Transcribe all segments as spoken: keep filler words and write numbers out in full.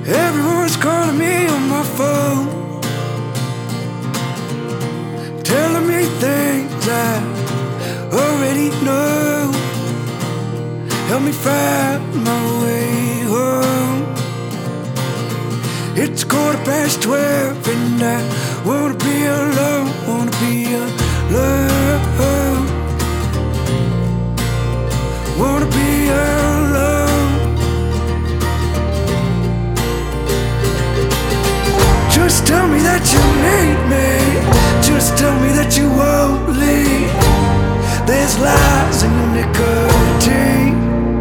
Everyone's calling me on my phone, telling me things I already know. Help me find my way home. It's quarter past twelve and I wanna be alone, wanna be alone, wanna be alone. Just tell me that you need me, just tell me that you won't leave. There's lies in your nicotine.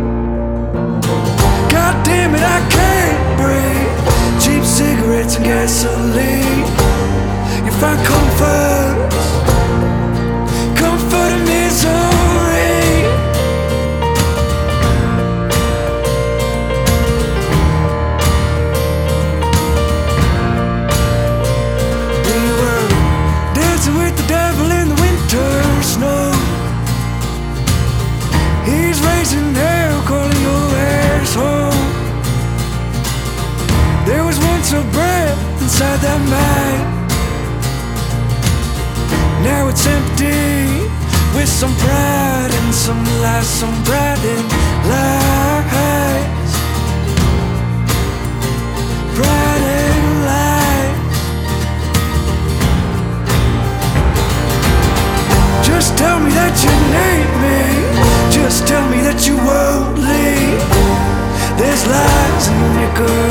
God damn it, I can't breathe. Cheap cigarettes and gasoline. You find comfort, comfort in misery. We were dancing with the devil in the winter snow. He's raising hell, calling your ass home. There was once a breath inside that mind. Now it's empty, with some pride and some lies, some pride and lies, pride and lies. Just tell me that you need me, just tell me that you won't leave. There's lies in your nicotine.